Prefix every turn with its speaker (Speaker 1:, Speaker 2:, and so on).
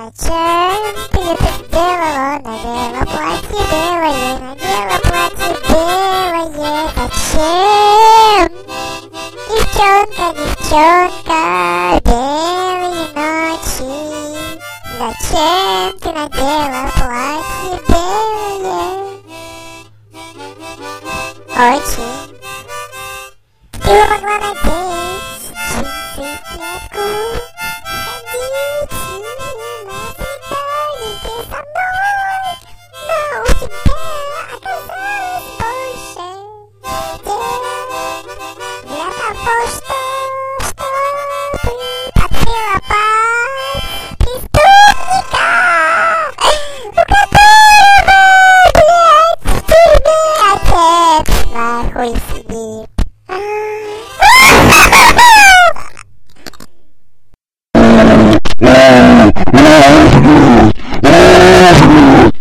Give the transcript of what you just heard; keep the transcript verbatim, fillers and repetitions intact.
Speaker 1: Зачем ты это сделала? Надела платье белое, надела платье белое. Зачем? Девчонка, девчонка, белые ночи. Зачем ты надела платье белое? Очень. Ты могла надеть джинсы и клетку. Ходить на свидание со мной. Но у тебя оказалось больше дел для того, что, чтобы поцеловать преступника, у которого, блядь, в тюрьме отец нахуй сидит.
Speaker 2: No, no, no, no, no.